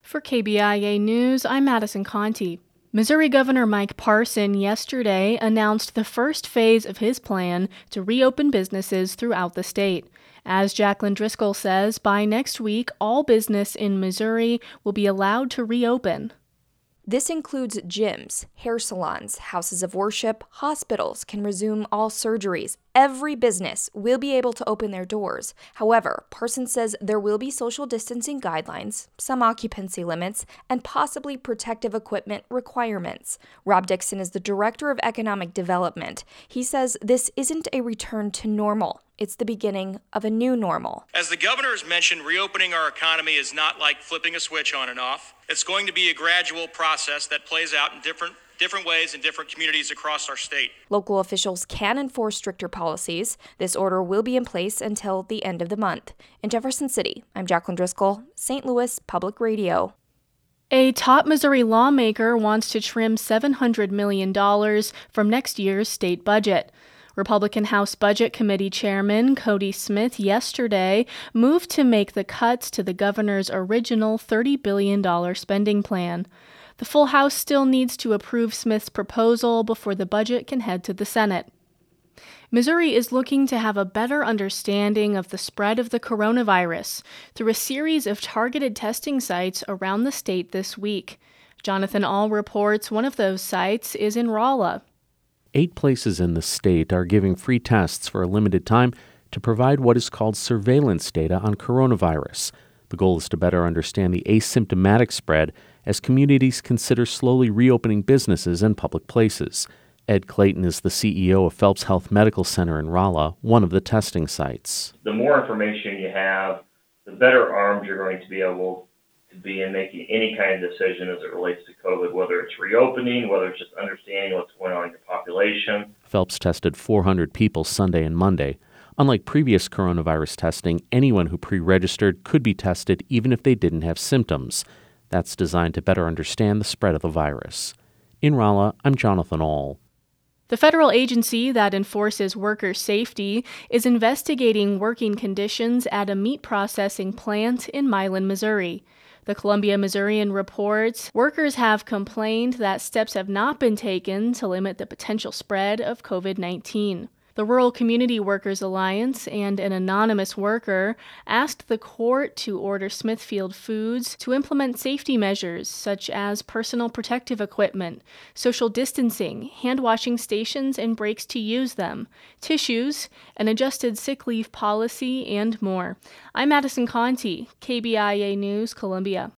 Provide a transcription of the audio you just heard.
For KBIA News, I'm Madison Conti. Missouri Governor Mike Parson yesterday announced the first phase of his plan to reopen businesses throughout the state. As Jacqueline Driscoll says, by next week, all business in Missouri will be allowed to reopen. This includes gyms, hair salons, houses of worship, hospitals can resume all surgeries. Every business will be able to open their doors. However, Parson says there will be social distancing guidelines, some occupancy limits, and possibly protective equipment requirements. Rob Dixon is the Director of Economic Development. He says this isn't a return to normal. It's the beginning of a new normal. As the governor has mentioned, reopening our economy is not like flipping a switch on and off. It's going to be a gradual process that plays out in different ways in different communities across our state. Local officials can enforce stricter policies. This order will be in place until the end of the month. In Jefferson City, I'm Jacqueline Driscoll, St. Louis Public Radio. A top Missouri lawmaker wants to trim $700 million from next year's state budget. Republican House Budget Committee Chairman Cody Smith yesterday moved to make the cuts to the governor's original $30 billion spending plan. The full House still needs to approve Smith's proposal before the budget can head to the Senate. Missouri is looking to have a better understanding of the spread of the coronavirus through a series of targeted testing sites around the state this week. Jonathan Ahl reports one of those sites is in Rolla. 8 places in the state are giving free tests for a limited time to provide what is called surveillance data on coronavirus. The goal is to better understand the asymptomatic spread as communities consider slowly reopening businesses and public places. Ed Clayton is the CEO of Phelps Health Medical Center in Rolla, one of the testing sites. The more information you have, the better armed you're going to be able to be in making any kind of decision as it relates to COVID, whether it's reopening, whether it's just understanding what's going on in your population. Phelps tested 400 people Sunday and Monday. Unlike previous coronavirus testing, anyone who pre-registered could be tested even if they didn't have symptoms. That's designed to better understand the spread of the virus. In Rolla, I'm Jonathan Ahl. The federal agency that enforces worker safety is investigating working conditions at a meat processing plant in Milan, Missouri. The Columbia Missourian reports workers have complained that steps have not been taken to limit the potential spread of COVID-19. The Rural Community Workers Alliance and an anonymous worker asked the court to order Smithfield Foods to implement safety measures such as personal protective equipment, social distancing, hand-washing stations and breaks to use them, tissues, an adjusted sick leave policy, and more. I'm Madison Conti, KBIA News, Columbia.